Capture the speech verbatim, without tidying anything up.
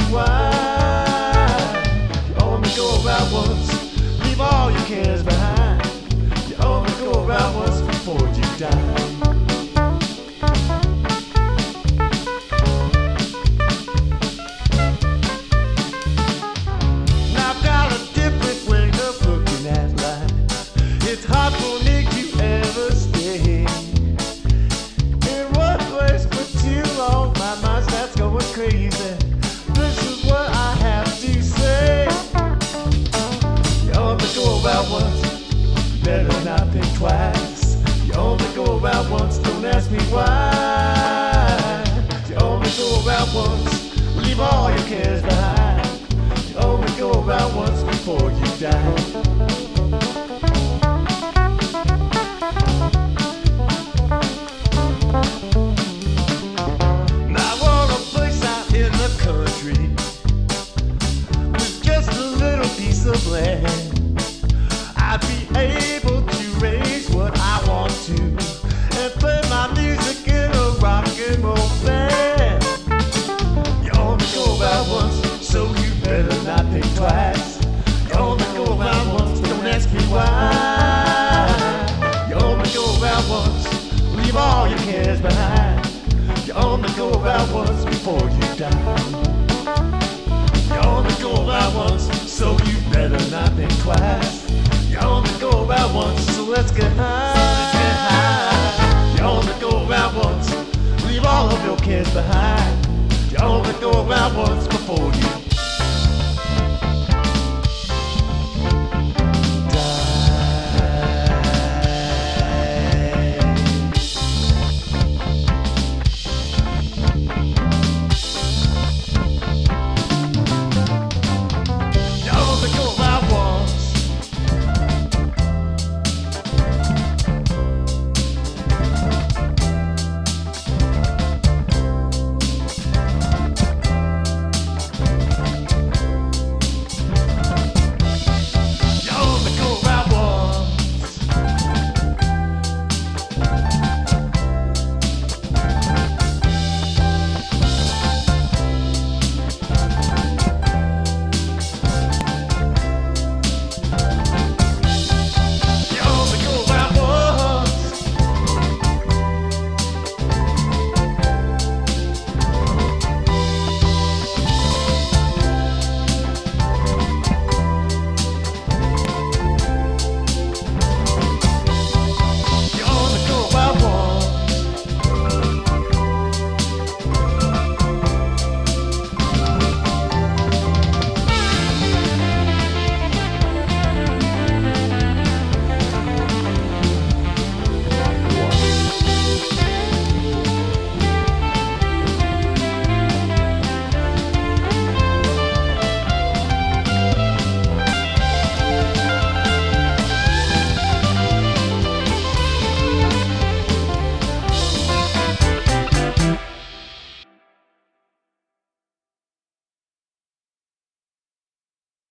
why. You only go around once, leave all your cares behind. You only go around once before you die. Now I've got a different way of looking at life. It's hard for me to ever stay in one place for too long. My mind starts going crazy. This is what I have to say. You only go around once, better not think twice. You only go around once, don't ask me why. You only go around once, leave all your cares behind. You only go around once before you die. Of land, I'd be able to raise what I want to and play my music in a rock and roll band. You only go around once, so you better not think twice. You only go around once, don't ask me why. You only go around once, leave all your cares behind. You only go around once before you die. You only go around once, so you better not think twice. You only go around once, so let's get high. Let's get high. You only go around once, leave all of your cares behind. You only go around once before you